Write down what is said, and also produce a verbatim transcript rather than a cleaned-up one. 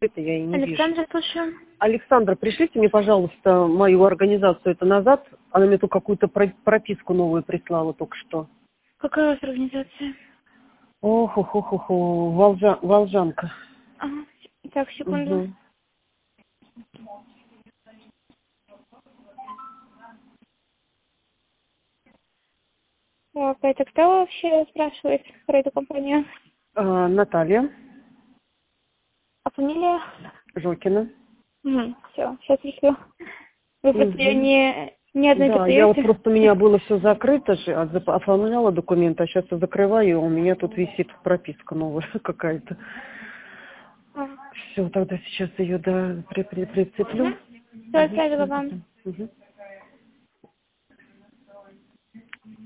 Это я и не Александра, вижу. слушаю. Александра, пришлите мне, пожалуйста, мою организацию это назад. Она мне тут какую-то про- прописку новую прислала только что. Какая у вас организация? Ох, ох, ох, ох, ох, Волжа- Волжанка. Ага. Так, секунду. Угу. Так, это кто вообще спрашивает про эту компанию? А, Наталья А фамилия? Жокина. Угу, все, сейчас пришлю. Вы просто ее Угу. не, не одной Да, я вот продаете? просто у меня было все закрыто же, а зап- оформляла документы, а сейчас я закрываю, и у меня тут висит прописка новая какая-то. Ага. Все, тогда сейчас ее да, при, при, прицеплю. Угу. Все, оставила вам. Угу.